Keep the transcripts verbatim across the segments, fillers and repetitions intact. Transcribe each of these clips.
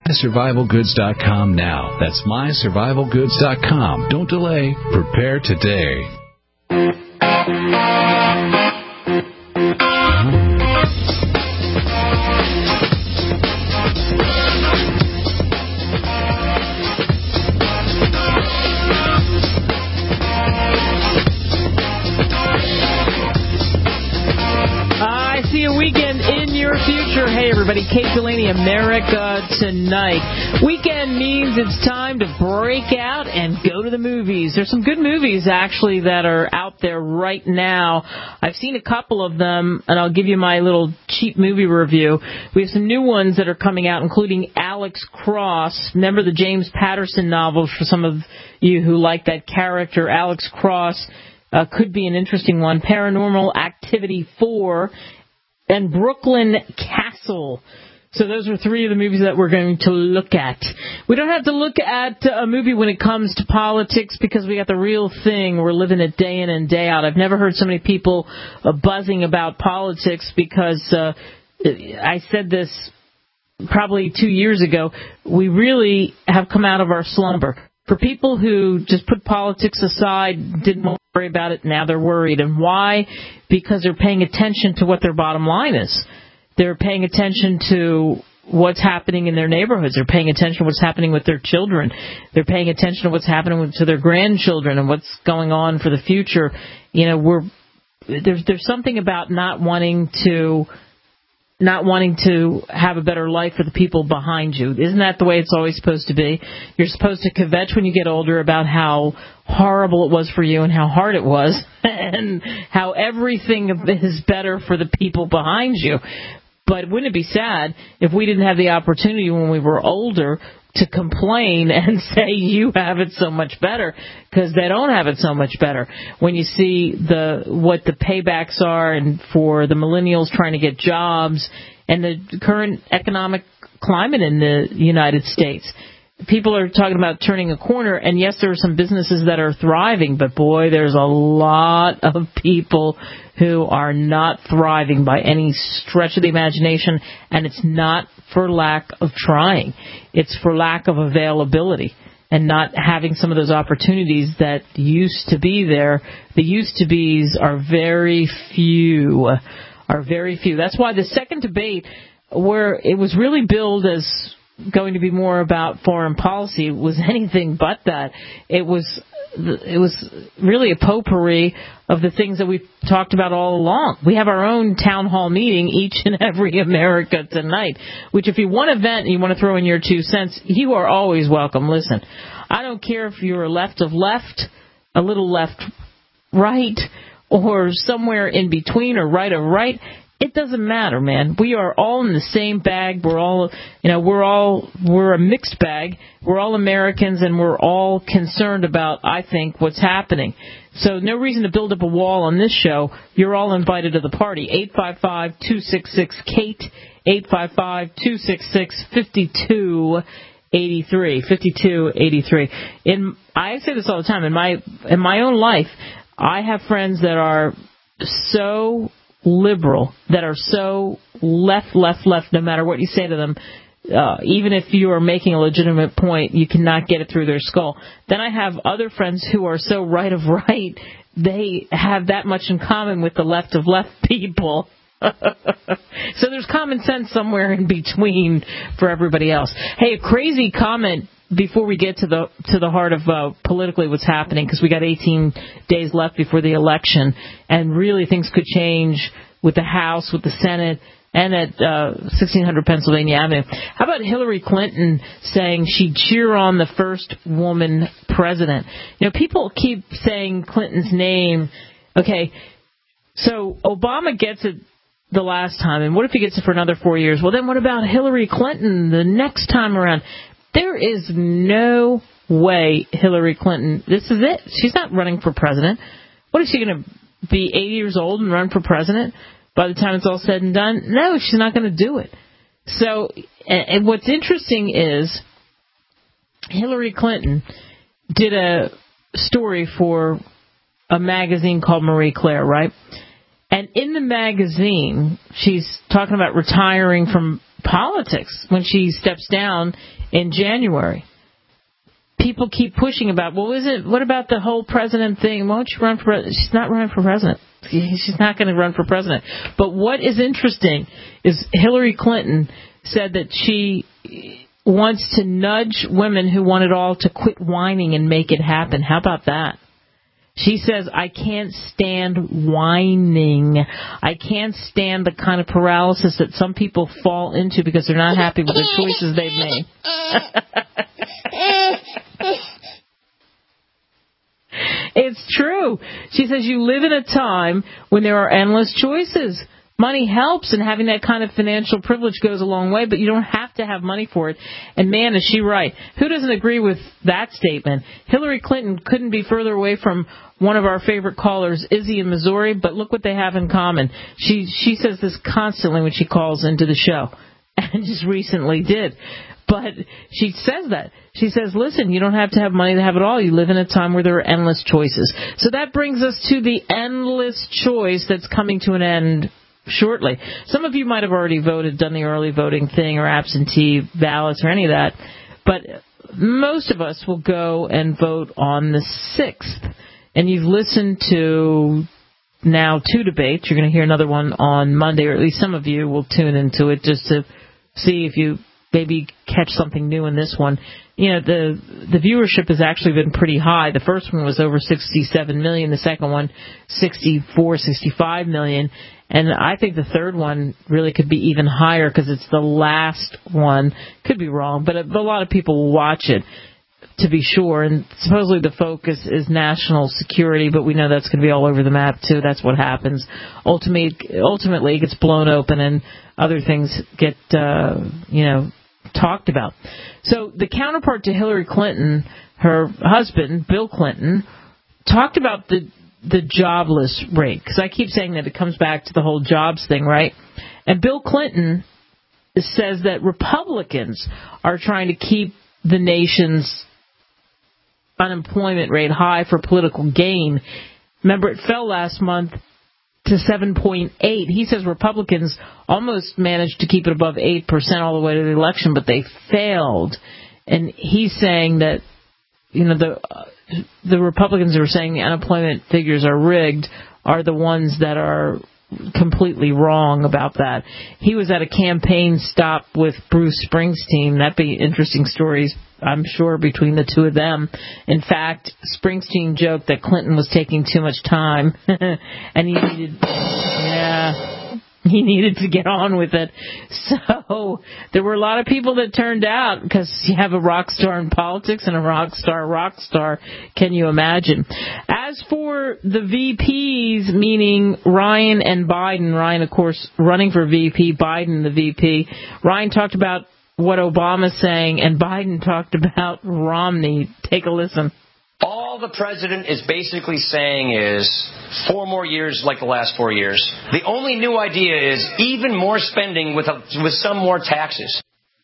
my survival goods dot com now. That's my survival goods dot com. Don't delay. Prepare today. Hey, everybody. Kate Delaney, America Tonight. Weekend means it's time to break out and go to the movies. There's some good movies, actually, that are out there right now. I've seen a couple of them, and I'll give you my little cheap movie review. We have some new ones that are coming out, including Alex Cross. Remember the James Patterson novels for some of you who like that character. Alex Cross uh, could be an interesting one. Paranormal Activity four. And Brooklyn Castle. So those are three of the movies that we're going to look at. We don't have to look at a movie when it comes to politics because we got the real thing. We're living it day in and day out. I've never heard so many people uh, buzzing about politics because uh, I said this probably two years ago. We really have come out of our slumber. For people who just put politics aside, didn't worry about it, now they're worried. And why? Because they're paying attention to what their bottom line is. They're paying attention to what's happening in their neighborhoods. They're paying attention to what's happening with their children. They're paying attention to what's happening to their grandchildren and what's going on for the future. You know, we're there's there's something about not wanting to not wanting to have a better life for the people behind you. Isn't that the way it's always supposed to be? You're supposed to kvetch when you get older about how horrible it was for you and how hard it was and how everything is better for the people behind you. But wouldn't it be sad if we didn't have the opportunity when we were older to complain and say you have it so much better, because they don't have it so much better. When you see the what the paybacks are and for the millennials trying to get jobs and the current economic climate in the United States, people are talking about turning a corner, and yes, there are some businesses that are thriving, but boy, there's a lot of people who are not thriving by any stretch of the imagination, and it's not for lack of trying. It's for lack of availability and not having some of those opportunities that used to be there. The used-to-bes are very few, are very few. That's why the second debate, where it was really billed as going to be more about foreign policy, was anything but that. It was it was really a potpourri of the things that we've talked about all along. We have our own town hall meeting each and every America Tonight, which if you want to vent and you want to throw in your two cents, you are always welcome. Listen, I don't care if you're left of left, a little left right, or somewhere in between, or right of right. It doesn't matter, man. We are all in the same bag. We're all, you know, we're all, we're a mixed bag. We're all Americans, and we're all concerned about, I think, what's happening. So no reason to build up a wall on this show. You're all invited to the party. eight five five, two six six, Kate, eight five five, two six six, five two eight three, five two eight three. In, I say this all the time. In my, in my own life, I have friends that are so liberal, that are so left, left, left, no matter what you say to them, uh, even if you are making a legitimate point, you cannot get it through their skull. Then I have other friends who are so right of right, they have that much in common with the left of left people. So there's common sense somewhere in between for everybody else. Hey, a crazy comment before we get to the to the heart of uh, politically what's happening, because we got eighteen days left before the election, and really things could change with the House, with the Senate, and at uh, sixteen hundred Pennsylvania Avenue. How about Hillary Clinton saying she'd cheer on the first woman president? You know, people keep saying Clinton's name. Okay, so Obama gets it the last time, and what if he gets it for another four years? Well, then what about Hillary Clinton the next time around? There is no way Hillary Clinton, this is it. She's not running for president. What is she going to be, eighty years old and run for president by the time it's all said and done? No, she's not going to do it. So, and what's interesting is Hillary Clinton did a story for a magazine called Marie Claire, right? And And in the magazine, she's talking about retiring from politics when she steps down in January. People keep pushing about, well, is it, what about the whole president thing? Why don't you run for president? She's not running for president. She's not going to run for president. But what is interesting is Hillary Clinton said that she wants to nudge women who want it all to quit whining and make it happen. How about that? She says, I can't stand whining. I can't stand the kind of paralysis that some people fall into because they're not happy with the choices they've made. It's true. She says you live in a time when there are endless choices. Money helps, and having that kind of financial privilege goes a long way, but you don't have to have money for it. And man, is she right. Who doesn't agree with that statement? Hillary Clinton couldn't be further away from one of our favorite callers, Izzy in Missouri, but look what they have in common. She she says this constantly when she calls into the show, and just recently did. But she says that. She says, listen, you don't have to have money to have it all. You live in a time where there are endless choices. So that brings us to the endless choice that's coming to an end shortly. Some of you might have already voted, done the early voting thing or absentee ballots or any of that, but most of us will go and vote on the sixth. And you've listened to now two debates. You're going to hear another one on Monday, or at least some of you will tune into it just to see if you maybe catch something new in this one. You know, the the viewership has actually been pretty high. The first one was over sixty-seven million, the second one sixty-four, sixty-five million. And I think the third one really could be even higher because it's the last one. Could be wrong, but a, a lot of people will watch it, to be sure. And supposedly the focus is national security, but we know that's going to be all over the map, too. That's what happens. Ultimately, ultimately it gets blown open and other things get, uh, you know, talked about. So the counterpart to Hillary Clinton, her husband, Bill Clinton, talked about the the jobless rate, because I keep saying that it comes back to the whole jobs thing, right? And Bill Clinton says that Republicans are trying to keep the nation's unemployment rate high for political gain. Remember, it fell last month to seven point eight. He says Republicans almost managed to keep it above eight percent all the way to the election, but they failed. And he's saying that, you know, the uh, the Republicans who are saying the unemployment figures are rigged are the ones that are completely wrong about that. He was at a campaign stop with Bruce Springsteen. That'd be interesting stories, I'm sure, between the two of them. In fact, Springsteen joked that Clinton was taking too much time, and he needed, yeah, he needed to get on with it. So there were a lot of people that turned out because you have a rock star in politics and a rock star rock star. Can you imagine? As for the V Ps, meaning Ryan and Biden, Ryan, of course, running for V P, Biden the V P, Ryan talked about what Obama's saying, and Biden talked about Romney. Take a listen. All the president is basically saying is four more years like the last four years. The only new idea is even more spending with a, with some more taxes.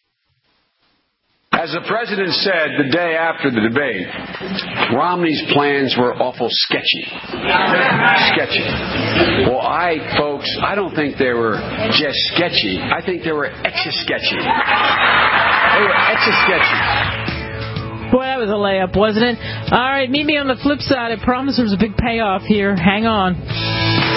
As the president said the day after the debate, Romney's plans were awful sketchy. Sketchy. Well, I, folks, I don't think they were just sketchy. I think they were extra sketchy. They were extra sketchy. Boy, that was a layup, wasn't it? All right, meet me on the flip side. I promise there's a big payoff here. Hang on.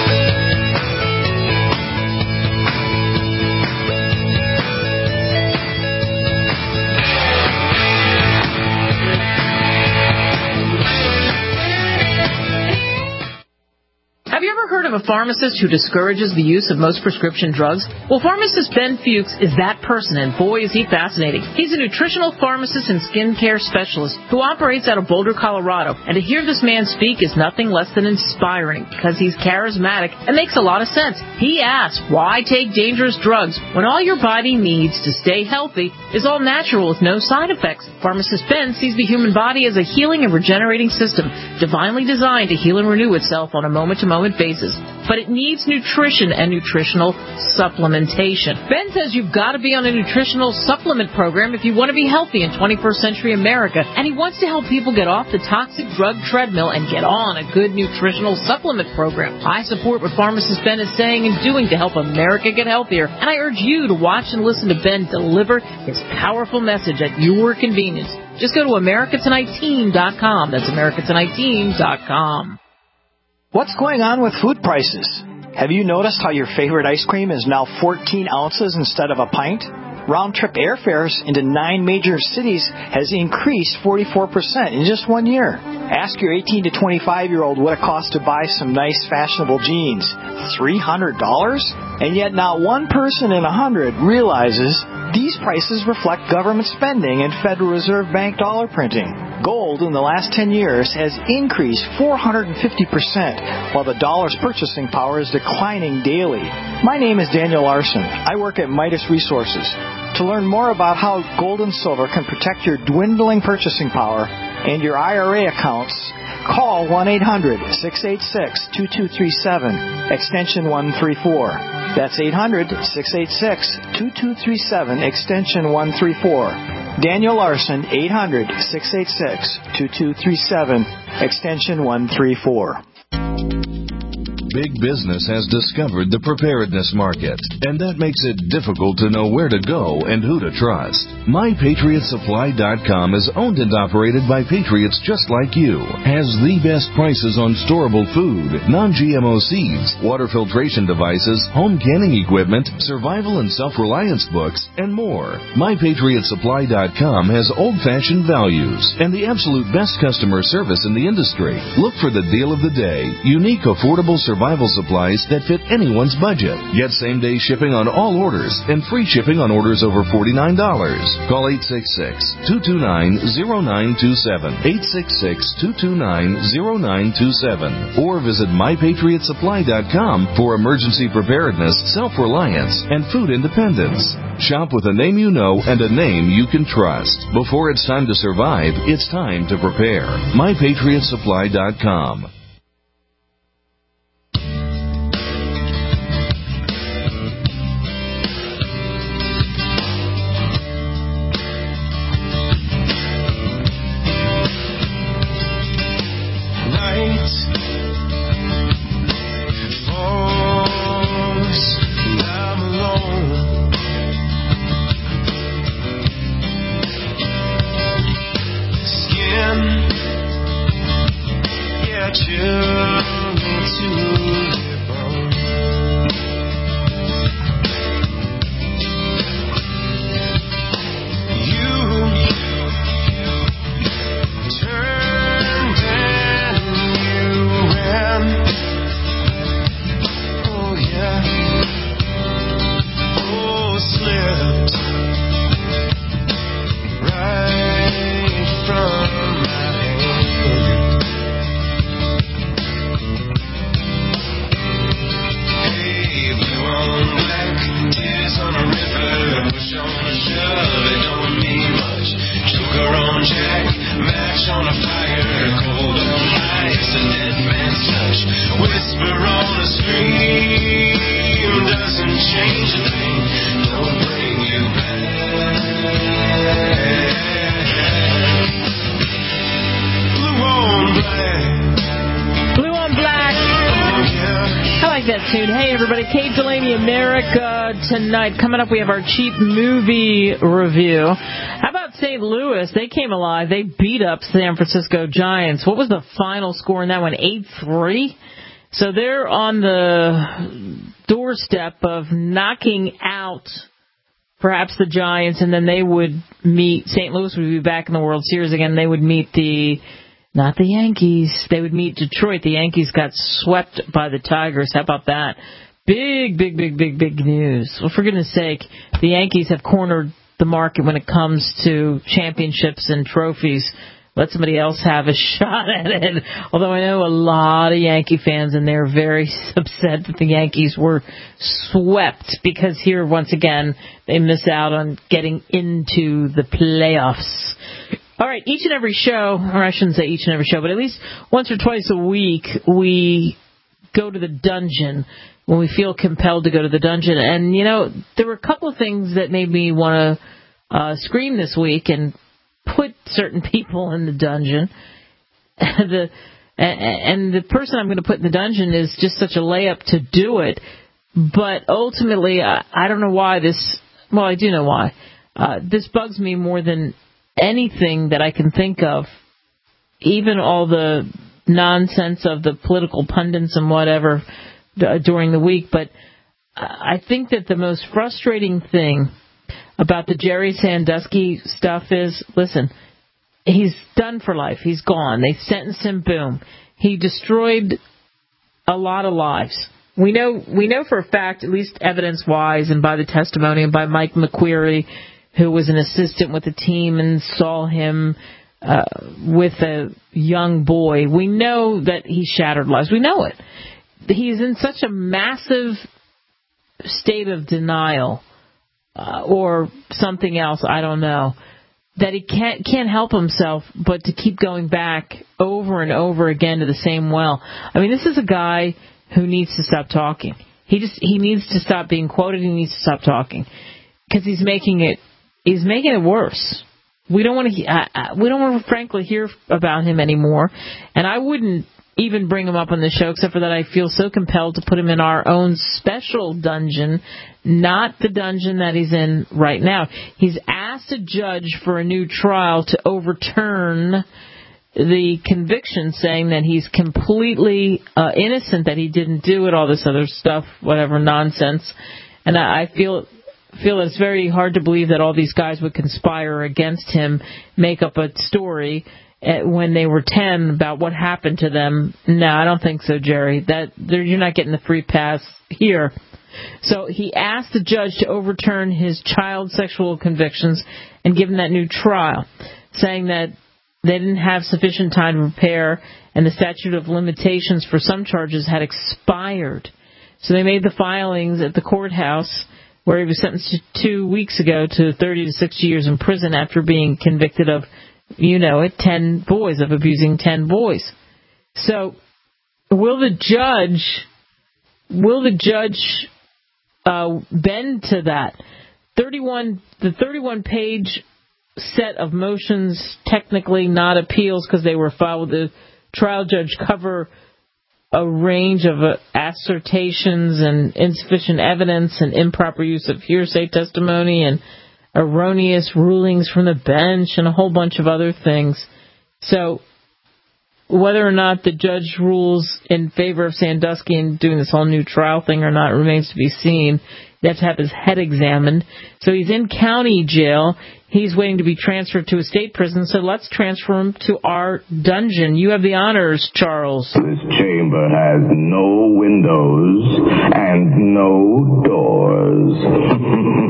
Have you ever heard of a pharmacist who discourages the use of most prescription drugs? Well, pharmacist Ben Fuchs is that person, and boy, is he fascinating. He's a nutritional pharmacist and skincare specialist who operates out of Boulder, Colorado. And to hear this man speak is nothing less than inspiring because he's charismatic and makes a lot of sense. He asks, why take dangerous drugs when all your body needs to stay healthy is all natural with no side effects? Pharmacist Ben sees the human body as a healing and regenerating system, divinely designed to heal and renew itself on a moment-to-moment basis. but it needs nutrition and nutritional supplementation. Ben says you've got to be on a nutritional supplement program if you want to be healthy in twenty-first century America, and he wants to help people get off the toxic drug treadmill and get on a good nutritional supplement program. I support what pharmacist Ben is saying and doing to help America get healthier, and I urge you to watch and listen to Ben deliver his powerful message at your convenience. Just go to America Tonight Team dot com. That's America Tonight Team dot com. What's going on with food prices? Have you noticed how your favorite ice cream is now fourteen ounces instead of a pint? Round-trip airfares into nine major cities has increased forty-four percent in just one year. Ask your eighteen to twenty-five-year-old what it costs to buy some nice fashionable jeans. three hundred dollars? And yet not one person in a hundred realizes these prices reflect government spending and Federal Reserve Bank dollar printing. Gold in the last ten years has increased four hundred fifty percent, while the dollar's purchasing power is declining daily. My name is Daniel Larson. I work at Midas Resources. To learn more about how gold and silver can protect your dwindling purchasing power and your I R A accounts, call one eight hundred, six eight six, two two three seven, extension one three four. That's eight hundred, six eight six, two two three seven, extension one three four. Daniel Larson, eight hundred, six eight six, two two three seven, extension one three four. Big business has discovered the preparedness market, and that makes it difficult to know where to go and who to trust. My Patriot Supply dot com is owned and operated by patriots just like you, has the best prices on storable food, non-G M O seeds, water filtration devices, home canning equipment, survival and self-reliance books, and more. My Patriot Supply dot com has old-fashioned values and the absolute best customer service in the industry. Look for the deal of the day, unique, affordable survival supplies that fit anyone's budget. Get same-day shipping on all orders and free shipping on orders over forty-nine dollars. Call eight six six, two two nine, zero nine two seven, eight six six, two two nine, zero nine two seven, or visit My Patriot Supply dot com for emergency preparedness, self-reliance, and food independence. Shop with a name you know and a name you can trust. Before it's time to survive, it's time to prepare. My Patriot Supply dot com. Tonight, coming up, we have our cheap movie review. How about Saint Louis? They came alive. They beat up San Francisco Giants. What was the final score in that one? eight three? So they're on the doorstep of knocking out perhaps the Giants, and then they would meet, Saint Louis would be back in the World Series again. They would meet the, not the Yankees, they would meet Detroit. The Yankees got swept by the Tigers. How about that? Big, big, big, big, big news. Well, for goodness sake, the Yankees have cornered the market when it comes to championships and trophies. Let somebody else have a shot at it. Although I know a lot of Yankee fans, and they're very upset that the Yankees were swept because here, once again, they miss out on getting into the playoffs. All right, each and every show, or I shouldn't say each and every show, but at least once or twice a week, we go to the dungeon, when we feel compelled to go to the dungeon. And, you know, there were a couple of things that made me want to uh, scream this week and put certain people in the dungeon. the And the person I'm going to put in the dungeon is just such a layup to do it. But ultimately, I, I don't know why this, well, I do know why. Uh, this bugs me more than anything that I can think of. Even all the nonsense of the political pundits and whatever uh, during the week. But I think that the most frustrating thing about the Jerry Sandusky stuff is, listen, he's done for life. He's gone. They sentenced him, boom. He destroyed a lot of lives. We know we know for a fact, at least evidence-wise, and by the testimony and by Mike McQueary, who was an assistant with the team and saw him uh, with a young boy. We know that he shattered lives. We know it. He's in such a massive state of denial uh, or something else, I don't know, that he can't can't help himself but to keep going back over and over again to the same well. I mean, this is a guy who needs to stop talking. He just he needs to stop being quoted. He needs to stop talking because he's making it he's making it worse. We don't want to uh, we don't want to frankly hear about him anymore. And I wouldn't even bring him up on the show, except for that I feel so compelled to put him in our own special dungeon, not the dungeon that he's in right now. He's asked a judge for a new trial to overturn the conviction, saying that he's completely uh, innocent, that he didn't do it, all this other stuff, whatever nonsense. And I, I feel feel it's very hard to believe that all these guys would conspire against him, make up a story when they were ten about what happened to them. No, I don't think so, Jerry. That you're not getting the free pass here. So he asked the judge to overturn his child sexual convictions and give him that new trial, saying that they didn't have sufficient time to prepare and the statute of limitations for some charges had expired. So they made the filings at the courthouse where he was sentenced to two weeks ago to thirty to sixty years in prison after being convicted of, you know it, ten boys, of abusing ten boys. So will the judge, will the judge uh, bend to that? thirty-one, the thirty-one page set of motions, technically not appeals because they were filed with the trial judge, cover a range of uh, assertions and insufficient evidence and improper use of hearsay testimony and erroneous rulings from the bench and a whole bunch of other things. So whether or not the judge rules in favor of Sandusky and doing this whole new trial thing or not remains to be seen. They have to have his head examined. So he's in county jail. He's waiting to be transferred to a state prison, so let's transfer him to our dungeon. You have the honors, Charles. This chamber has no windows and no doors.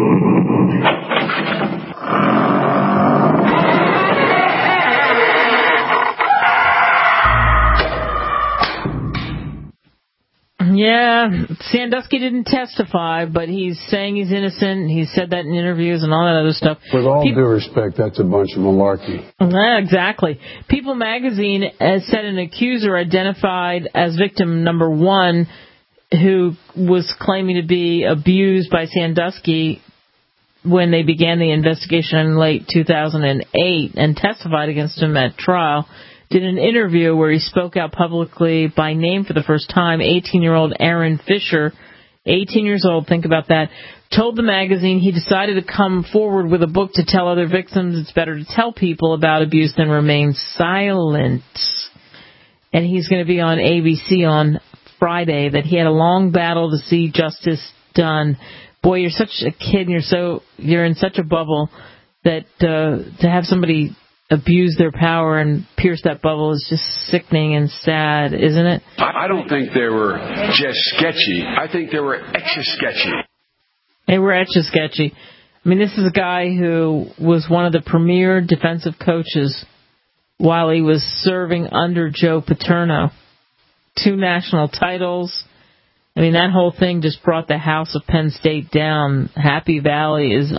Yeah, Sandusky didn't testify, but he's saying he's innocent. He's said that in interviews and all that other stuff. With all People, due respect, that's a bunch of malarkey. Yeah, exactly. People magazine has said an accuser identified as victim number one who was claiming to be abused by Sandusky when they began the investigation in late two thousand eight and testified against him at trial, did an interview where he spoke out publicly by name for the first time. eighteen-year-old Aaron Fisher, eighteen years old, think about that, told the magazine he decided to come forward with a book to tell other victims it's better to tell people about abuse than remain silent. And he's going to be on A B C on Friday, that he had a long battle to see justice done. Boy, you're such a kid and you're so you're in such a bubble that uh, to have somebody abuse their power and pierce that bubble is just sickening and sad, isn't it? I don't think they were just sketchy. I think they were extra sketchy. They were extra sketchy. I mean, this is a guy who was one of the premier defensive coaches while he was serving under Joe Paterno. Two national titles. I mean, that whole thing just brought the House of Penn State down. Happy Valley is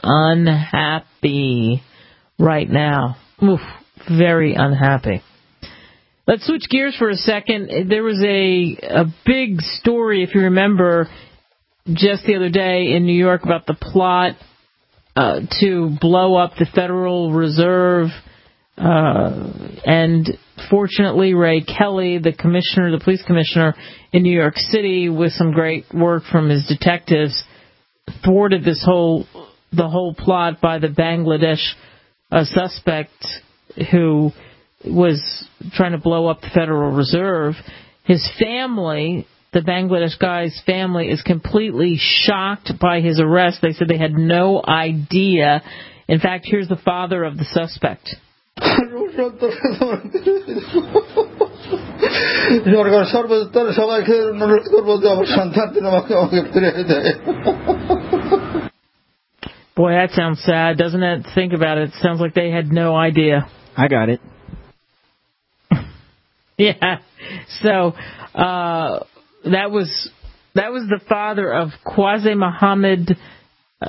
unhappy right now. Oof, very unhappy. Let's switch gears for a second. There was a a big story, if you remember, just the other day in New York about the plot uh, to blow up the Federal Reserve. Uh, and fortunately, Ray Kelly, the commissioner, the police commissioner in New York City, with some great work from his detectives, thwarted this whole the whole plot by the Bangladesh uh, suspect who was trying to blow up the Federal Reserve. His family, the Bangladesh guy's family, is completely shocked by his arrest. They said they had no idea. In fact, here's the father of the suspect. Boy, that sounds sad, doesn't it? Think about it. It sounds like they had no idea. I got it. Yeah. So uh, that was that was the father of Qazi Mohammed uh,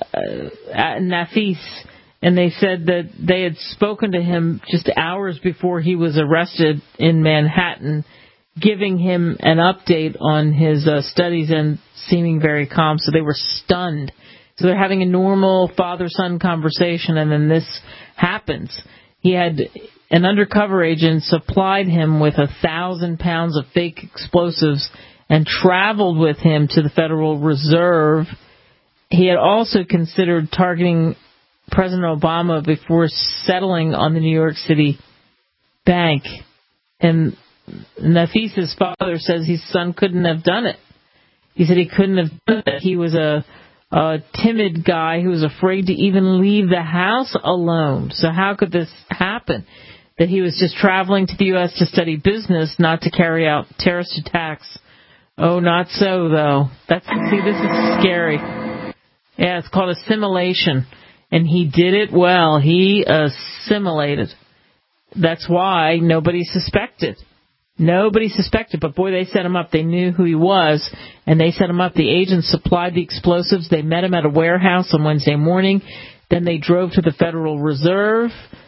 Nafis, and they said that they had spoken to him just hours before he was arrested in Manhattan, giving him an update on his uh, studies and seeming very calm. So they were stunned. So they're having a normal father-son conversation, and then this happens. He had an undercover agent supplied him with a thousand pounds of fake explosives and traveled with him to the Federal Reserve. He had also considered targeting President Obama before settling on the New York City bank. And Nafis's father says his son couldn't have done it. He said he couldn't have done it. He was a, a timid guy who was afraid to even leave the house alone. So how could this happen? That he was just traveling to the U S to study business, not to carry out terrorist attacks. Oh, not so, though. That's see, this is scary. Yeah, it's called assimilation. And he did it well. He assimilated. That's why nobody suspected. Nobody suspected. But, boy, they set him up. They knew who he was, and they set him up. The agents supplied the explosives. They met him at a warehouse on Wednesday morning. Then they drove to the Federal Reserve.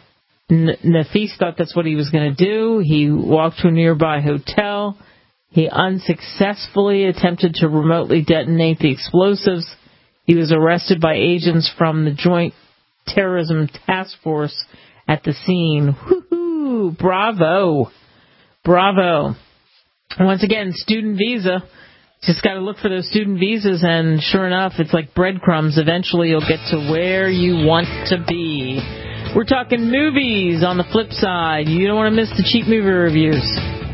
N- Nafis thought that's what he was going to do. He walked to a nearby hotel. He unsuccessfully attempted to remotely detonate the explosives. He was arrested by agents from the Joint Terrorism Task Force at the scene. Woohoo! Bravo! Bravo. Once again, student visa. Just got to look for those student visas, and sure enough, it's like breadcrumbs. Eventually, you'll get to where you want to be. We're talking movies on the flip side. You don't want to miss the cheap movie reviews.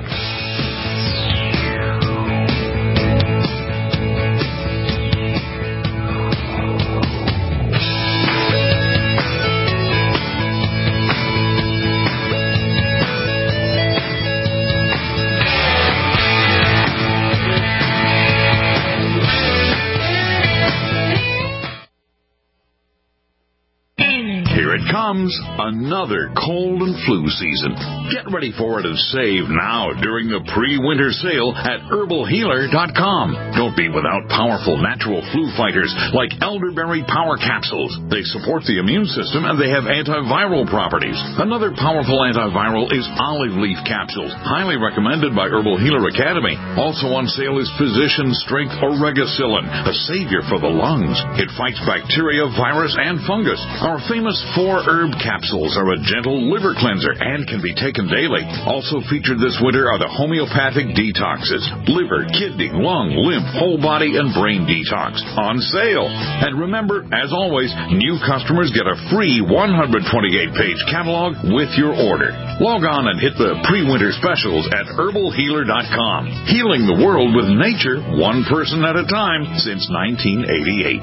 Comes another cold and flu season. Get ready for it and save now during the pre-winter sale at herbal healer dot com. Don't be without powerful natural flu fighters like elderberry power capsules. They support the immune system and they have antiviral properties. Another powerful antiviral is olive leaf capsules, highly recommended by Herbal Healer Academy. Also on sale is Physician Strength Oregacillin, a savior for the lungs. It fights bacteria, virus, and fungus. Our famous four herb capsules are a gentle liver cleanser and can be taken daily. Also featured this winter are the homeopathic detoxes, liver, kidney, lung, lymph, whole body, and brain detox on sale. And remember, as always, new customers get a free one hundred twenty-eight page catalog with your order. Log on and hit the pre-winter specials at herbal healer dot com. Healing the world with nature, one person at a time since nineteen eighty-eight.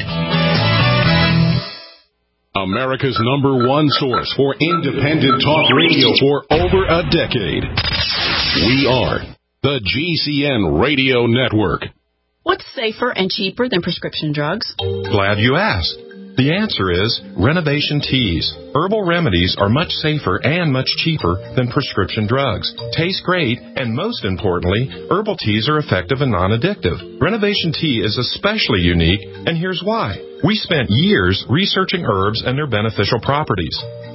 America's number one source for independent talk radio for over a decade. We are the G C N Radio Network. What's safer and cheaper than prescription drugs? Glad you asked. The answer is Renovation Teas. Herbal remedies are much safer and much cheaper than prescription drugs. Taste great, and most importantly, herbal teas are effective and non-addictive. Renovation Tea is especially unique, and here's why. We spent years researching herbs and their beneficial properties.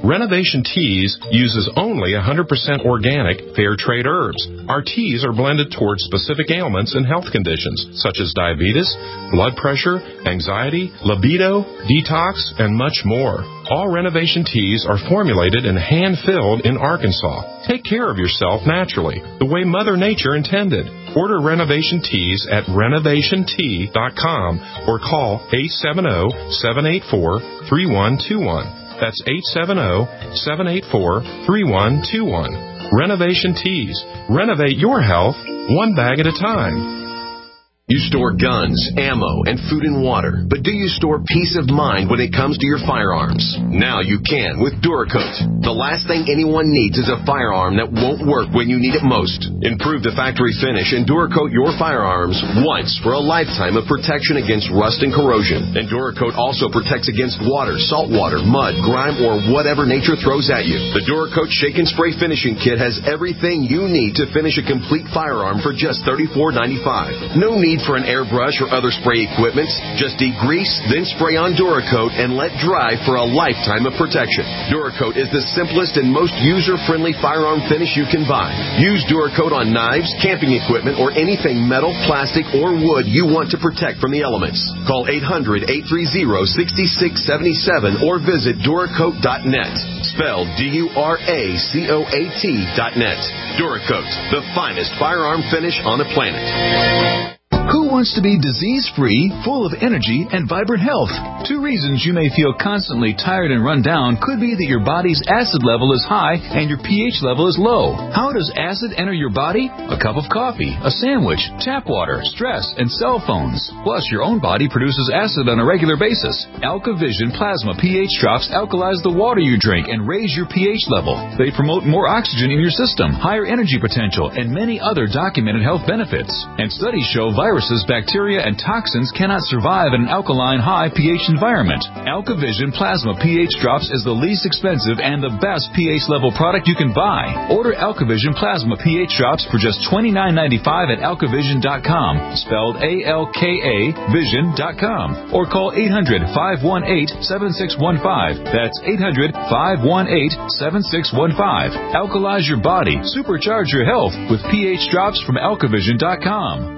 Renovation Teas uses only one hundred percent organic, fair trade herbs. Our teas are blended towards specific ailments and health conditions, such as diabetes, blood pressure, anxiety, libido, detox, and much more. All Renovation Teas are formulated and hand-filled in Arkansas. Take care of yourself naturally, the way Mother Nature intended. Order Renovation Teas at renovation tea dot com or call eight seven zero, seven eight four, three one two one. That's eight seven zero, seven eight four, three one two one. Renovation Teas. Renovate your health one bag at a time. You store guns, ammo, and food and water, but do you store peace of mind when it comes to your firearms? Now you can with Duracoat. The last thing anyone needs is a firearm that won't work when you need it most. Improve the factory finish and Duracoat your firearms once for a lifetime of protection against rust and corrosion. And Duracoat also protects against water, salt water, mud, grime, or whatever nature throws at you. The Duracoat Shake and Spray Finishing Kit has everything you need to finish a complete firearm for just thirty-four ninety-five. No need for an airbrush or other spray equipment. Just degrease, then spray on Duracoat and let dry for a lifetime of protection. Duracoat is the simplest and most user-friendly firearm finish you can buy. Use Duracoat on knives, camping equipment, or anything metal, plastic, or wood you want to protect from the elements. Call eight hundred, eight three zero, six six seven seven or visit Duracoat dot net. Spelled D U R A C O A T dot net. Duracoat, the finest firearm finish on the planet. Who wants to be disease-free, full of energy, and vibrant health? Two reasons you may feel constantly tired and run down could be that your body's acid level is high and your pH level is low. How does acid enter your body? A cup of coffee, a sandwich, tap water, stress, and cell phones. Plus, your own body produces acid on a regular basis. AlkaVision Plasma pH drops alkalize the water you drink and raise your pH level. They promote more oxygen in your system, higher energy potential, and many other documented health benefits. And studies show viruses, bacteria, and toxins cannot survive in an alkaline high pH environment. AlkaVision Plasma pH Drops is the least expensive and the best pH level product you can buy. Order AlkaVision Plasma pH Drops for just twenty-nine ninety-five at alkavision dot com, spelled A L K A vision dot com, or call eight hundred, five one eight, seven six one five. That's eight hundred, five one eight, seven six one five. Alkalize your body, supercharge your health with pH Drops from alkavision dot com.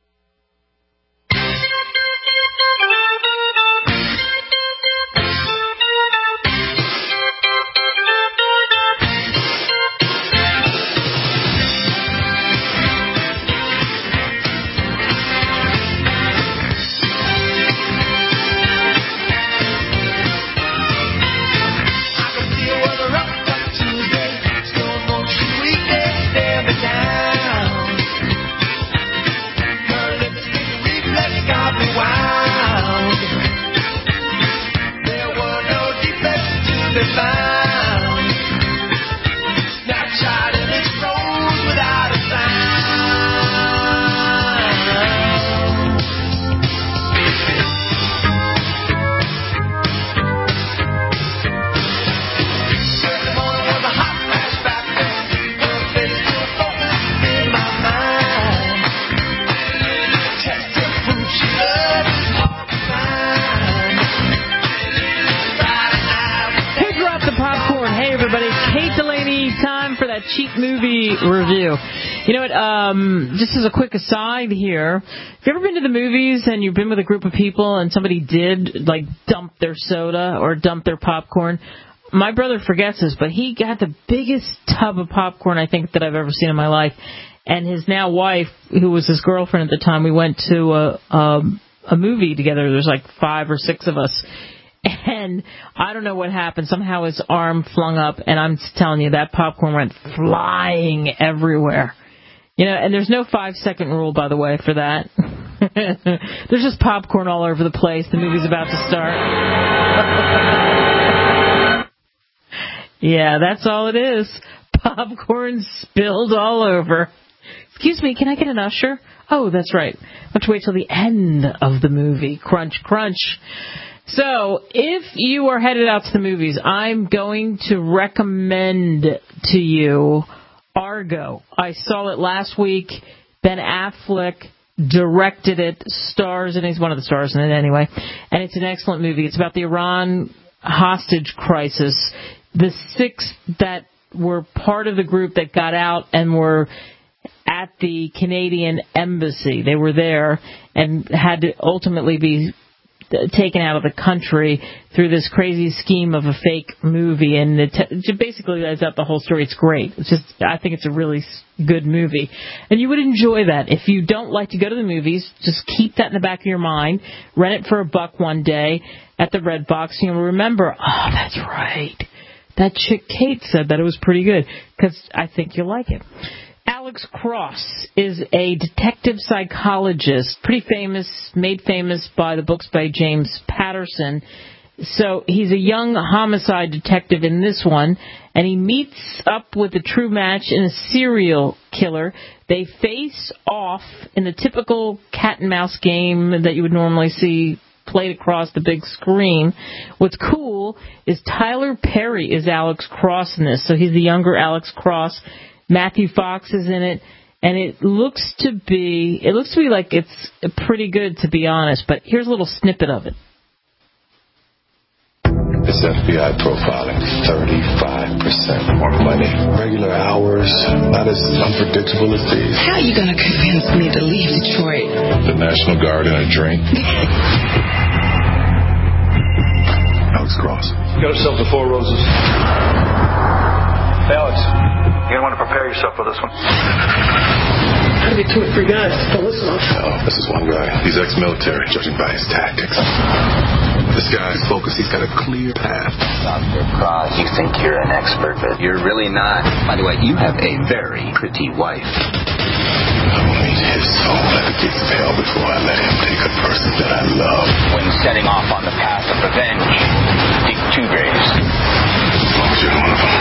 Cheap movie review. You know what, um, just as a quick aside here, have you ever been to the movies and you've been with a group of people and somebody did, like, dump their soda or dump their popcorn? My brother forgets this, but he got the biggest tub of popcorn, I think, that I've ever seen in my life. And his now wife, who was his girlfriend at the time, we went to a, a, a movie together. There's like five or six of us. And I don't know what happened. Somehow his arm flung up, and I'm telling you, that popcorn went flying everywhere. You know, and there's no five-second rule, by the way, for that. There's just popcorn all over the place. The movie's about to start. Yeah, that's all it is. Popcorn spilled all over. Excuse me, can I get an usher? Oh, that's right. I have to wait till the end of the movie. Crunch, crunch. So, if you are headed out to the movies, I'm going to recommend to you Argo. I saw it last week. Ben Affleck directed it, stars, and he's one of the stars in it anyway. And it's an excellent movie. It's about the Iran hostage crisis. the six that were part of the group that got out and were at the Canadian embassy. They were there and had to ultimately be taken out of the country through this crazy scheme of a fake movie, and it t- basically lays out the whole story. It's great. It's just, I think it's a really good movie, and you would enjoy that. If you don't like to go to the movies, just keep that in the back of your mind. Rent it for a buck one day at the Red Box, and you'll remember, oh, that's right. That chick Kate said that it was pretty good, because I think you'll like it. Alex Cross is a detective psychologist, pretty famous, made famous by the books by James Patterson. So he's a young homicide detective in this one, and he meets up with a true match in a serial killer. They face off in the typical cat and mouse game that you would normally see played across the big screen. What's cool is Tyler Perry is Alex Cross in this, so he's the younger Alex Cross. Matthew Fox is in it, and it looks to be it looks to be like it's pretty good, to be honest. But here's a little snippet of it. It's F B I profiling, thirty-five percent more money. Regular hours, not as unpredictable as these. How are you going to convince me to leave Detroit? The National Guard and a drink. Alex Cross. Got yourself the Four Roses. Alex, you're going to want to prepare yourself for this one. Gotta be two or three guys. Don't listen up. No, this is one guy. He's ex-military, judging by his tactics. This guy's focused. He's got a clear path. Doctor Cross, you think you're an expert, but you're really not. By the way, you have a very pretty wife. I will need his soul. Let it get pale before I let him take a person that I love. When setting off on the path of revenge, dig two graves. As long as you're one of them.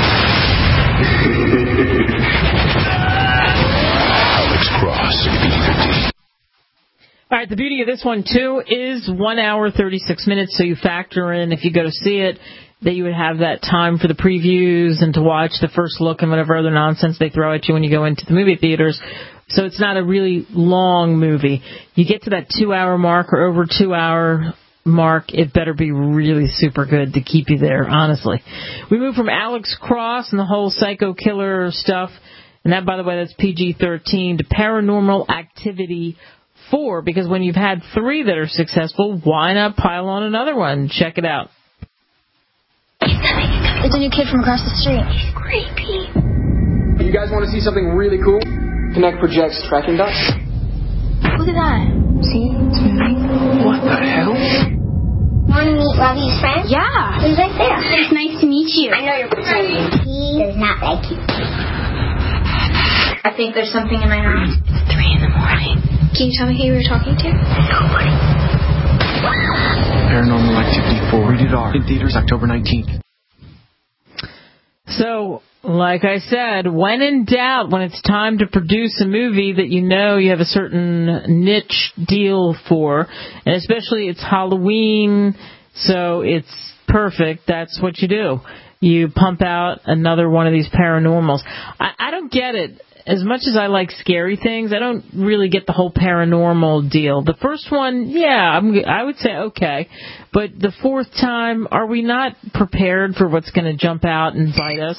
Alex Cross, B fifteen. All right, the beauty of this one, too, is one hour, thirty-six minutes, so you factor in, if you go to see it, that you would have that time for the previews and to watch the first look and whatever other nonsense they throw at you when you go into the movie theaters. So it's not a really long movie. You get to that two-hour mark or over two-hour mark, it better be really super good to keep you there, honestly. We move from Alex Cross and the whole psycho killer stuff, and that, by the way, that's P G thirteen, to Paranormal Activity four, because when you've had three that are successful, why not pile on another one? Check it out. It's a new kid from across the street. He's creepy. You guys want to see something really cool? Connect Project's tracking dots. Look at that. See? It's moving. What the hell? Want to meet Lovey's friend? Yeah. He's right there. It's nice to meet you. I know you're pretending. He does not like you. I think there's something in my house. It's three in the morning. Can you tell me who you were talking to? Nobody. Paranormal Activity four. Rated R. In theaters October nineteenth. So, like I said, when in doubt, when it's time to produce a movie that you know you have a certain niche deal for, and especially it's Halloween, so it's perfect, that's what you do. You pump out another one of these paranormals. I, I don't get it. As much as I like scary things, I don't really get the whole paranormal deal. The first one, yeah, I'm, I would say okay. But the fourth time, are we not prepared for what's going to jump out and bite us?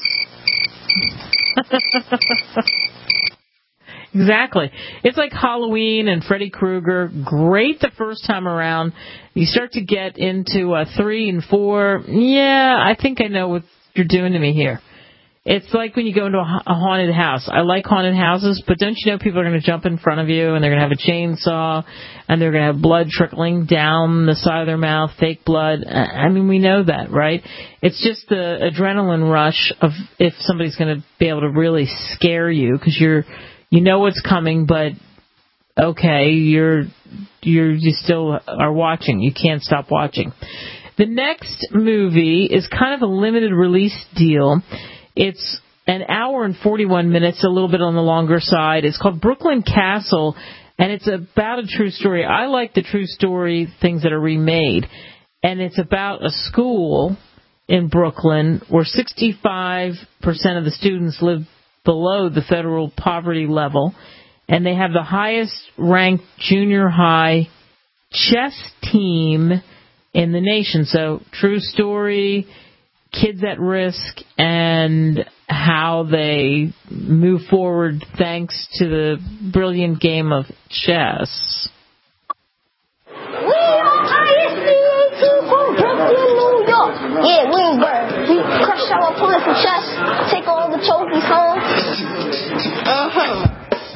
Exactly. It's like Halloween and Freddy Krueger. Great the first time around. You start to get into uh, three and four. Yeah, I think I know what you're doing to me here. It's like when you go into a, a haunted house. I like haunted houses, but don't you know people are going to jump in front of you and they're going to have a chainsaw and they're going to have blood trickling down the side of their mouth, fake blood. I mean, we know that, right? It's just the adrenaline rush of if somebody's going to be able to really scare you because you're, you know what's coming, but okay, you're, you're, you still are watching. You can't stop watching. The next movie is kind of a limited release deal. It's an hour and forty-one minutes, a little bit on the longer side. It's called Brooklyn Castle, and it's about a true story. I like the true story things that are remade. And it's about a school in Brooklyn where sixty-five percent of the students live below the federal poverty level, and they have the highest ranked junior high chess team in the nation. So, true story, kids at risk and how they move forward thanks to the brilliant game of chess. We are I S B A two from Brooklyn, New York. Yeah, Williamsburg. We crush our opponents in chess, take all the trophies home. Uh-huh.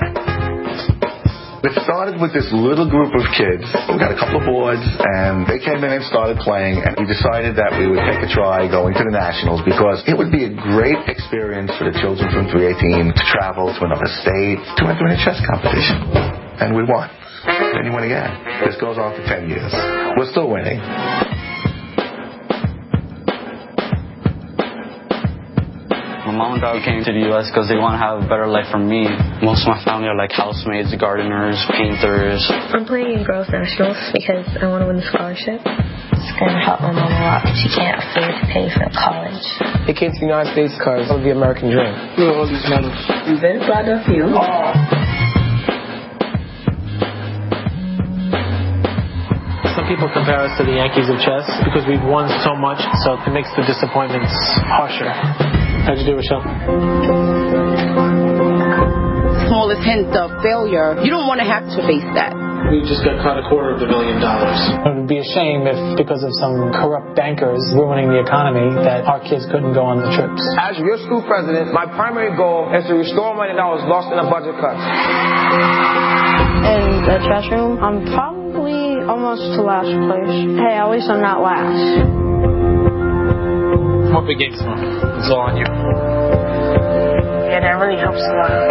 It started with this little group of kids. We got a couple of boards, and they came in and started playing, and we decided that we would take a try going to the Nationals because it would be a great experience for the children from three eighteen to travel to another state to enter in a chess competition. And we won. Then you win again. This goes on for ten years. We're still winning. My mom and dad came to the U S because they want to have a better life from me. Most of my family are like housemaids, gardeners, painters. I'm playing in girls nationals because I want to win the scholarship. It's going to help my mom a lot. She can't afford to pay for college. They came to the United States because of the American dream. Look at all these medals. I'm very proud of you. Oh. Some people compare us to the Yankees of chess because we've won so much, so it makes the disappointments harsher. How'd you do, Rochelle? Smallest hint of failure. You don't want to have to face that. We just got caught a quarter of a million dollars. It would be a shame if, because of some corrupt bankers ruining the economy, that our kids couldn't go on the trips. As your school president, my primary goal is to restore money that was lost in the budget cuts. In the trash room, I'm probably almost to last place. Hey, at least I'm not last. Hope it games tomorrow. It's all on you. Yeah, that really helps a lot.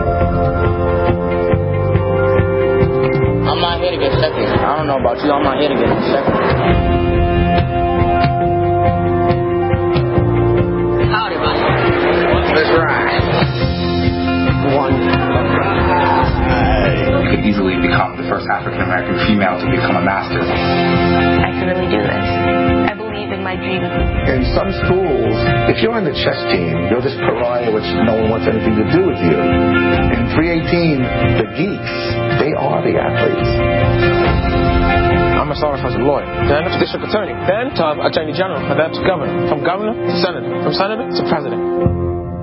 I'm not here to get second. I don't know about you. I'm not here to get second. Howdy, buddy. Let's ride. One. You could easily become the first African American female to become a master. I can really do this. I believe in my dream. In some schools, if you're on the chess team, you're this pariah which no one wants anything to do with you. In three eighteen, the geeks, they are the athletes. I'm a starter as a lawyer, then to district attorney, then to attorney general, and then to governor, from governor to senator, from senator to president.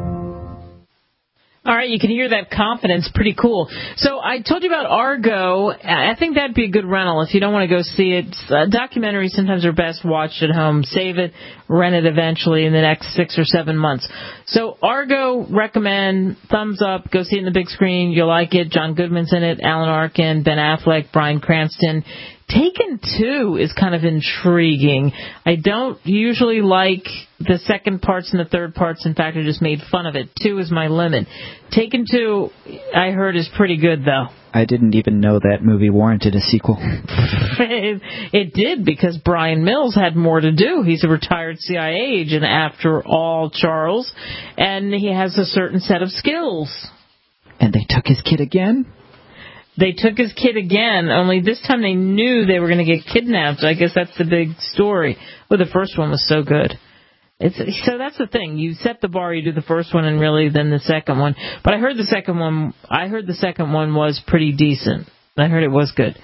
All right, you can hear that confidence. Pretty cool. So I told you about Argo. I think that'd be a good rental if you don't want to go see it. Uh, documentaries sometimes are best watched at home. Save it, rent it eventually in the next six or seven months. So Argo, recommend, thumbs up, go see it in the big screen. You'll like it. John Goodman's in it, Alan Arkin, Ben Affleck, Bryan Cranston. Taken two is kind of intriguing. I don't usually like the second parts and the third parts. In fact, I just made fun of it. Two is my limit. Taken two, I heard, is pretty good, though. I didn't even know that movie warranted a sequel. it, it did, because Brian Mills had more to do. He's a retired C I A agent, after all, Charles, and he has a certain set of skills. And they took his kid again? They took his kid again, only this time they knew they were going to get kidnapped. I guess that's the big story. Well, the first one was so good. It's, so that's the thing. You set the bar, you do the first one, and really then the second one. But I heard the second one. I heard the second one was pretty decent. I heard it was good.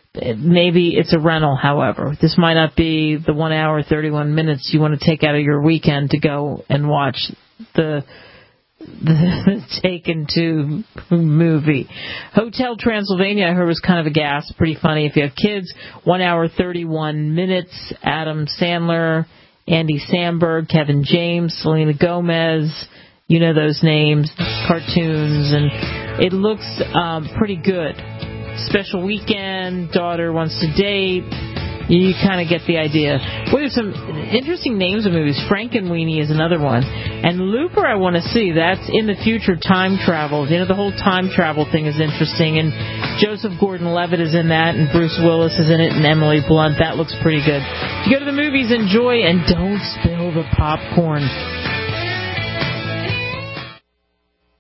Maybe it's a rental, however. This might not be the one hour, thirty-one minutes you want to take out of your weekend to go and watch the the Taken Two movie. Hotel Transylvania, I heard, was kind of a gas. Pretty funny if you have kids. One hour, thirty-one minutes. Adam Sandler, Andy Samberg, Kevin James, Selena Gomez. You know those names. Cartoons. And it looks um, pretty good. Special weekend. Daughter wants to date. You kind of get the idea. Well, there's some interesting names of movies. Frankenweenie is another one. And Looper I want to see. That's in the future, time travel. You know, the whole time travel thing is interesting. And Joseph Gordon-Levitt is in that, and Bruce Willis is in it, and Emily Blunt. That looks pretty good. If you go to the movies, enjoy, and don't spill the popcorn.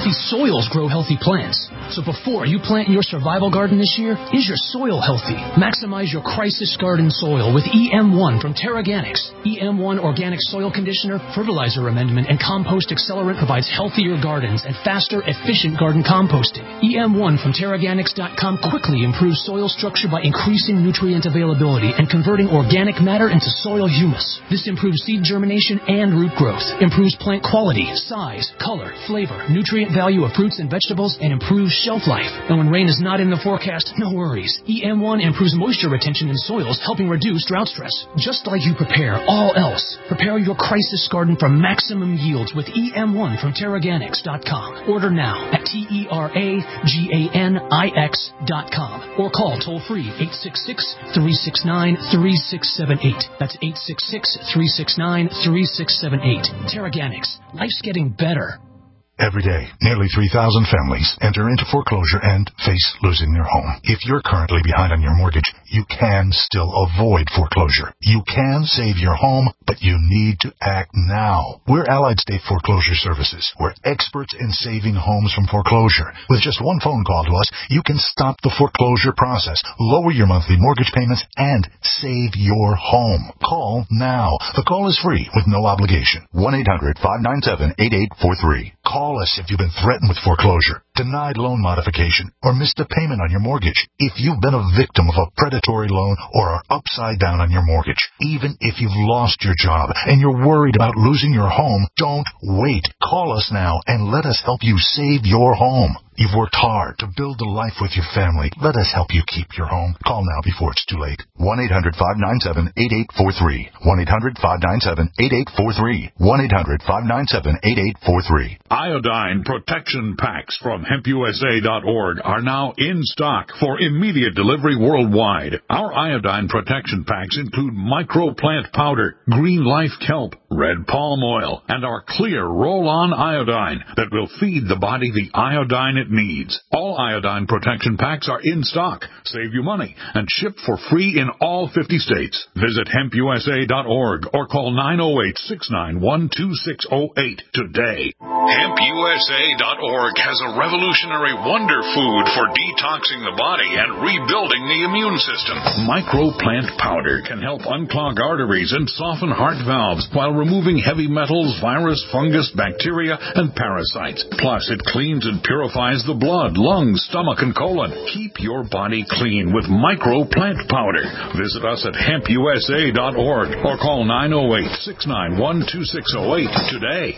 healthy soils grow healthy plants. So before you plant your survival garden this year, is your soil healthy? Maximize your crisis garden soil with E M one from Terraganics. E M one Organic Soil Conditioner, Fertilizer Amendment, and Compost Accelerant provides healthier gardens and faster, efficient garden composting. E M one from Terraganics dot com quickly improves soil structure by increasing nutrient availability and converting organic matter into soil humus. This improves seed germination and root growth, improves plant quality, size, color, flavor, nutrient value of fruits and vegetables, and improves shelf life. And when rain is not in the forecast, no worries. E M one improves moisture retention in soils, helping reduce drought stress. Just like you prepare all else, prepare your crisis garden for maximum yields with E M one from Terraganics dot com. Order now at T E R A G A N I X dot com or call toll-free eight six six, three six nine, three six seven eight. That's eight six six, three six nine, three six seven eight. Terraganics. Life's getting better. Every day, nearly three thousand families enter into foreclosure and face losing their home. If you're currently behind on your mortgage, you can still avoid foreclosure. You can save your home, but you need to act now. We're Allied State Foreclosure Services. We're experts in saving homes from foreclosure. With just one phone call to us, you can stop the foreclosure process, lower your monthly mortgage payments, and save your home. Call now. The call is free with no obligation. one eight hundred, five nine seven, eight eight four three. Call us if you've been threatened with foreclosure, denied loan modification, or missed a payment on your mortgage. If you've been a victim of a predatory loan or are upside down on your mortgage, even if you've lost your job and you're worried about losing your home, don't wait. Call us now and let us help you save your home. You've worked hard to build a life with your family. Let us help you keep your home. Call now before it's too late. one eight hundred, five nine seven, eight eight four three. one eight hundred, five nine seven, eight eight four three. one eight hundred, five nine seven, eight eight four three. Iodine protection packs from hemp U S A dot org are now in stock for immediate delivery worldwide. Our iodine protection packs include microplant powder, green life kelp, red palm oil, and our clear roll-on iodine that will feed the body the iodine it needs. All iodine protection packs are in stock, save you money, and ship for free in all fifty states. Visit hemp U S A dot org or call nine oh eight, six nine one, two six oh eight today. hemp U S A dot org has a revolutionary wonder food for detoxing the body and rebuilding the immune system. Microplant powder can help unclog arteries and soften heart valves while removing heavy metals, virus, fungus, bacteria, and parasites. Plus, it cleans and purifies the blood, lungs, stomach, and colon. Keep your body clean with Microplant powder. Visit us at hemp U S A dot org or call nine oh eight, six nine one, two six oh eight today.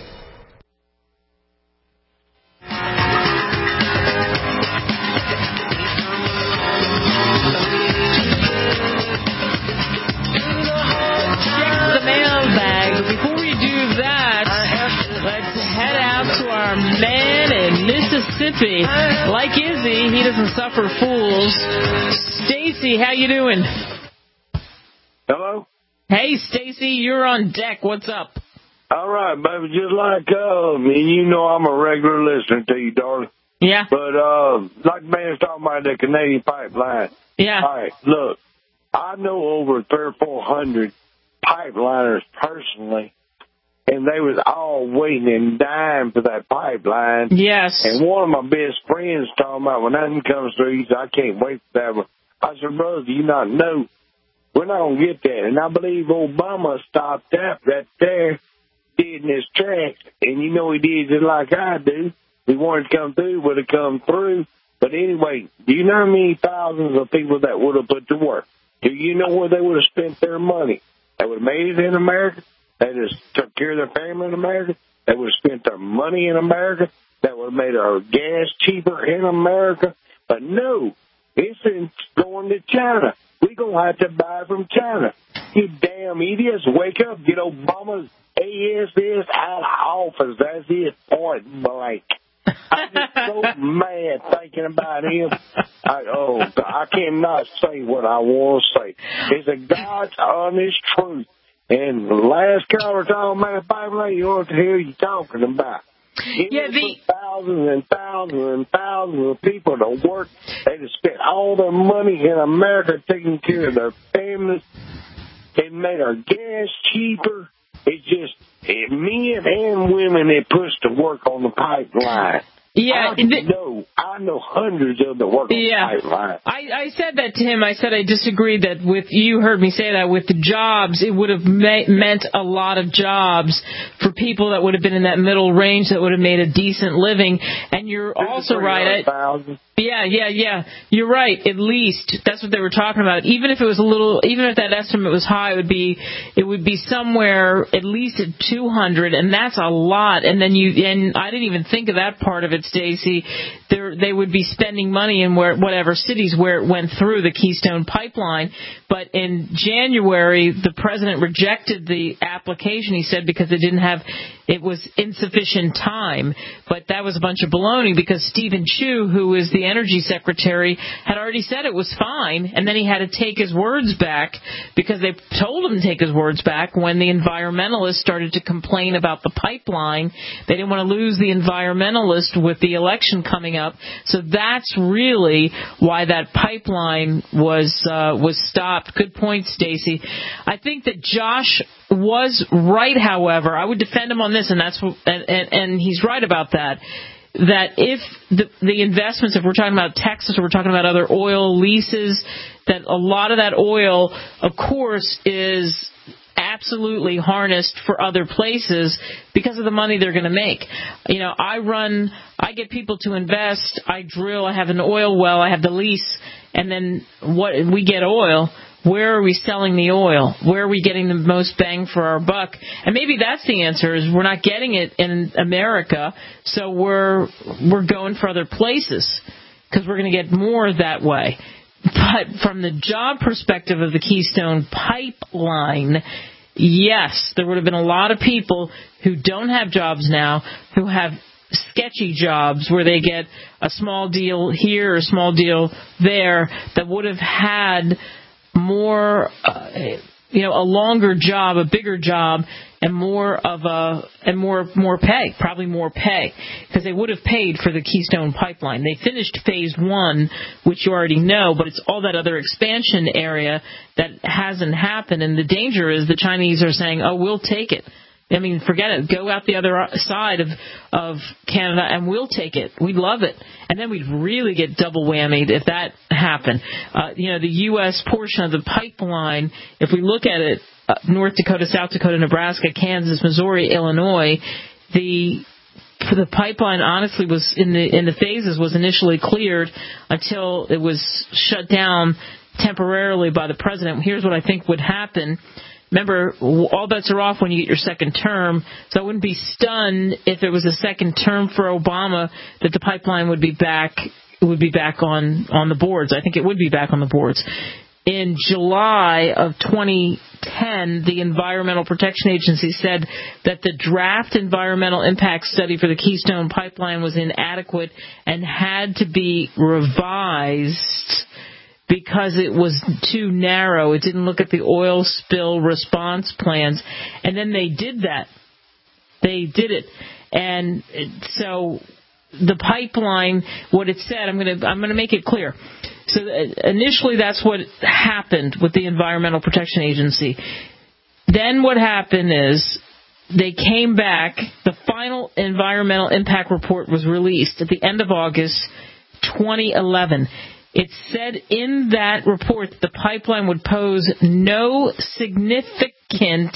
Man in Mississippi, like Izzy, he doesn't suffer fools. Stacy, how you doing? Hello? Hey, Stacy, you're on deck. What's up? All right, baby. Just like, uh, and you know I'm a regular listener to you, darling. Yeah. But, uh, like the man's talking about the Canadian pipeline. Yeah. All right, look, I know over three or four hundred pipeliners personally. And they was all waiting and dying for that pipeline. Yes. And one of my best friends talking about when that comes through, he said, I can't wait for that one. I said, brother, do you not know? We're not going to get that. And I believe Obama stopped that right there, did in his tracks. And you know he did just like I do. He wanted to come through, would have come through. But anyway, do you know how many thousands of people that would have put to work? Do you know where they would have spent their money? They would have made it in America. They just took care of their family in America. They would have spent their money in America. That would have made our gas cheaper in America. But no, it's in going to China. We're going to have to buy from China. You damn idiots, wake up, get Obama's A S S out of office. That's it, point blank. I'm just so mad thinking about him. I, oh, I cannot say what I want to say. It's a God's honest truth. And the last caller talking about pipeline, you know what the hell you talking about. He yeah, the thousands and thousands and thousands of people to work. They just spent all their money in America taking care of their families. It made our gas cheaper. It's just it, men and women that pushed to work on the pipeline. Yeah, I know, I know hundreds of them work on yeah. the pipeline. I, I said that to him. I said I disagreed that with, you heard me say that, with the jobs, it would have ma- meant a lot of jobs for people that would have been in that middle range that would have made a decent living. And you're also right. I, yeah, yeah, yeah. You're right. At least that's what they were talking about. Even if it was a little, even if that estimate was high, it would be, it would be somewhere at least at two hundred, and that's a lot. And then you, and I didn't even think of that part of it, Stacey. There, they would be spending money in where, whatever cities where it went through the Keystone Pipeline. But in January, the president rejected the application, he said, because it didn't have, it was insufficient time. But that was a bunch of baloney, because Stephen Chu, who is the energy secretary, had already said it was fine, and then he had to take his words back because they told him to take his words back when the environmentalists started to complain about the pipeline. They didn't want to lose the environmentalists with the election coming up. So that's really why that pipeline was uh, was stopped. Good point, Stacey. I think that Josh was right, however. I would defend him on this, and that's and, and, and he's right about that. That if the, the investments, if we're talking about Texas or we're talking about other oil leases, that a lot of that oil, of course, is absolutely harnessed for other places because of the money they're going to make. You know, I run, I get people to invest, I drill, I have an oil well, I have the lease, and then what we get oil. Where are we selling the oil? Where are we getting the most bang for our buck? And maybe that's the answer, is we're not getting it in America, so we're we're going for other places because we're going to get more that way. But from the job perspective of the Keystone Pipeline, yes, there would have been a lot of people who don't have jobs now, who have sketchy jobs where they get a small deal here or a small deal there, that would have had more, uh, you know, a longer job, a bigger job, and more of a, and more, more pay, probably more pay, because they would have paid for the Keystone Pipeline. They finished phase one, which you already know, but it's all that other expansion area that hasn't happened, and the danger is the Chinese are saying, oh, we'll take it. I mean, forget it. Go out the other side of of Canada and we'll take it. We'd love it. And then we'd really get double whammied if that happened. Uh, you know, the U S portion of the pipeline, if we look at it, uh, North Dakota, South Dakota, Nebraska, Kansas, Missouri, Illinois, the for the pipeline honestly was in the in the phases was initially cleared until it was shut down temporarily by the president. Here's what I think would happen. Remember, all bets are off when you get your second term, so I wouldn't be stunned if there was a second term for Obama that the pipeline would be back would be back on, on the boards. I think it would be back on the boards. In July of twenty ten, the Environmental Protection Agency said that the draft environmental impact study for the Keystone Pipeline was inadequate and had to be revised because it was too narrow. It didn't look at the oil spill response plans. And then they did that. They did it. And so the pipeline, what it said, I'm going to I'm going to make it clear. So initially that's what happened with the Environmental Protection Agency. Then what happened is they came back. The final environmental impact report was released at the end of August twenty eleven. It said in that report that the pipeline would pose no significant,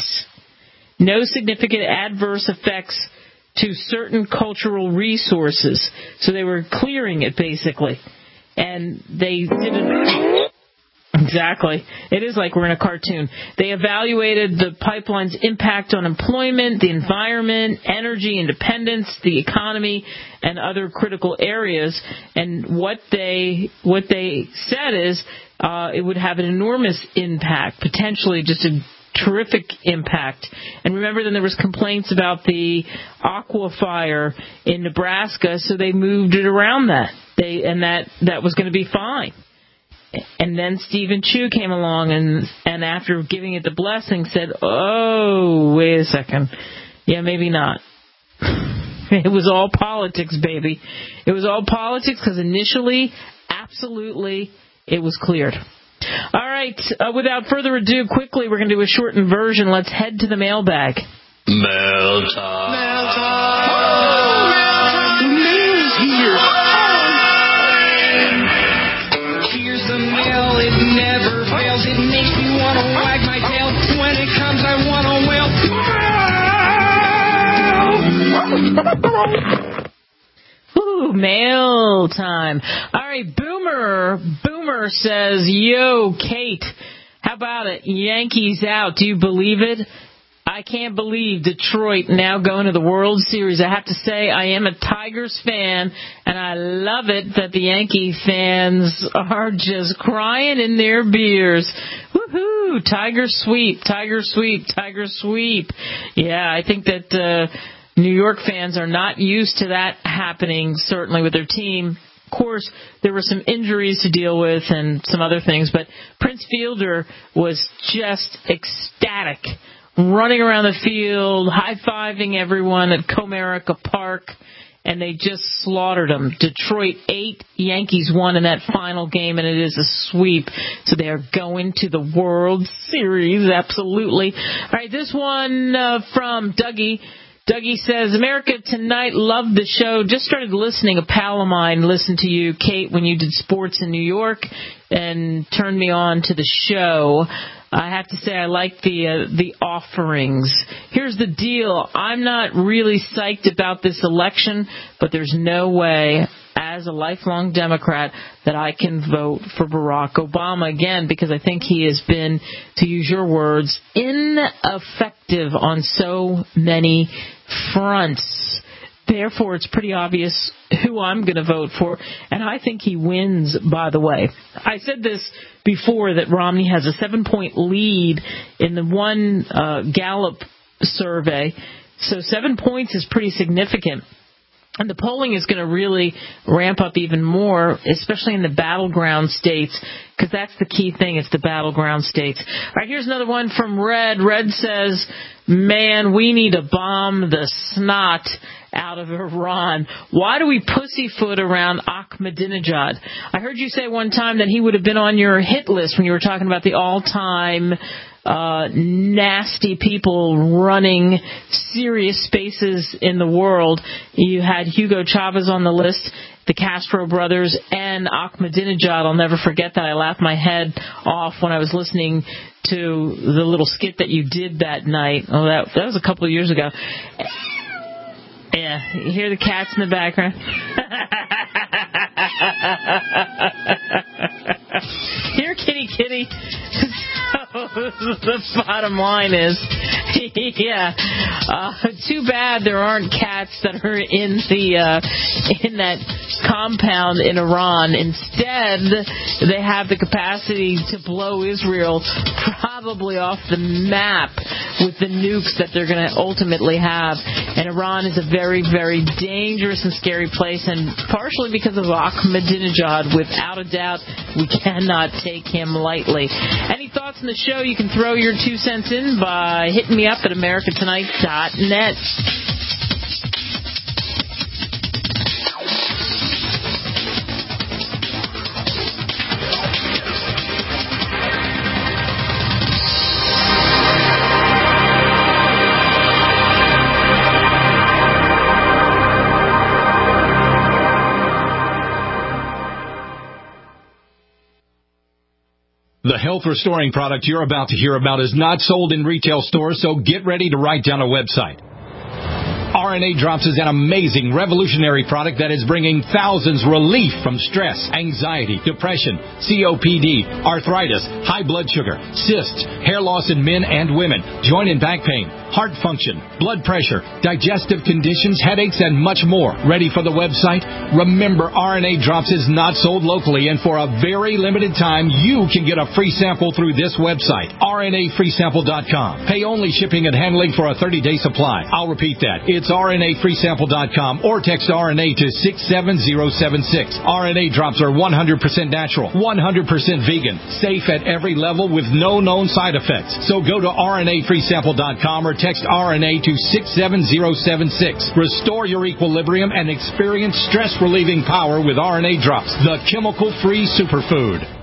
no significant adverse effects to certain cultural resources. So they were clearing it, basically. And they didn't... Exactly. It is like we're in a cartoon. They evaluated the pipeline's impact on employment, the environment, energy independence, the economy, and other critical areas. And what they what they said is uh, it would have an enormous impact, potentially just a terrific impact. And remember, then there was complaints about the aquifer in Nebraska, so they moved it around that. They and that that was going to be fine. And then Stephen Chu came along and and after giving it the blessing said, oh, wait a second. Yeah, maybe not. It was all politics, baby. It was all politics because initially, absolutely, it was cleared. All right. Uh, without further ado, quickly, we're going to do a shortened version. Let's head to the mailbag. Mail time. Mail time. Oh, mail time. Mail's here. Bye. Ooh, mail time. All right, Boomer. Boomer says, yo, Kate, how about it? Yankees out. Do you believe it? I can't believe Detroit now going to the World Series. I have to say I am a Tigers fan, and I love it that the Yankee fans are just crying in their beers. Woohoo! Tiger sweep, Tiger sweep, Tiger sweep. Yeah, I think that uh, New York fans are not used to that happening, certainly with their team. Of course, there were some injuries to deal with and some other things, but Prince Fielder was just ecstatic, running around the field, high-fiving everyone at Comerica Park, and they just slaughtered them. Detroit eight, Yankees one in that final game, and it is a sweep. So they are going to the World Series, absolutely. All right, this one uh, from Dougie. Dougie says, America Tonight, loved the show. Just started listening. A pal of mine listened to you, Kate, when you did sports in New York, and turned me on to the show. I have to say I like the uh, the offerings. Here's the deal. I'm not really psyched about this election, but there's no way, as a lifelong Democrat, that I can vote for Barack Obama again, because I think he has been, to use your words, ineffective on so many fronts. Therefore, it's pretty obvious who I'm going to vote for, and I think he wins, by the way. I said this before, that Romney has a seven-point lead in the one uh, Gallup survey, so seven points is pretty significant. And the polling is going to really ramp up even more, especially in the battleground states, because that's the key thing. It's the battleground states. All right, here's another one from Red. Red says, man, we need to bomb the snot out of Iran. Why do we pussyfoot around Ahmadinejad? I heard you say one time that he would have been on your hit list when you were talking about the all-time Uh, nasty people running serious spaces in the world. You had Hugo Chavez on the list, the Castro brothers, and Ahmadinejad. I'll never forget that. I laughed my head off when I was listening to the little skit that you did that night. Oh, that, that was a couple of years ago. Yeah, you hear the cats in the background? Here, kitty, kitty. The bottom line is, yeah, uh, too bad there aren't cats that are in the uh, in that compound in Iran. Instead, they have the capacity to blow Israel probably off the map with the nukes that they're going to ultimately have. And Iran is a very, very dangerous and scary place, and partially because of Ahmadinejad, without a doubt, we cannot take him lightly. Any thoughts on the show? You can throw your two cents in by hitting me up at america tonight dot net. The health restoring product you're about to hear about is not sold in retail stores, so get ready to write down a website. R N A Drops is an amazing, revolutionary product that is bringing thousands relief from stress, anxiety, depression, C O P D, arthritis, high blood sugar, cysts, hair loss in men and women, joint and back pain, heart function, blood pressure, digestive conditions, headaches, and much more. Ready for the website? Remember, R N A Drops is not sold locally, and for a very limited time, you can get a free sample through this website, R N A free sample dot com. Pay only shipping and handling for a thirty-day supply. I'll repeat that. It's R N A free sample dot com or text R N A to six seven zero seven six. R N A Drops are one hundred percent natural, one hundred percent vegan, safe at every level with no known side effects. So go to R N A free sample dot com or text R N A to six seven zero seven six. Restore your equilibrium and experience stress-relieving power with R N A Drops, the chemical-free superfood.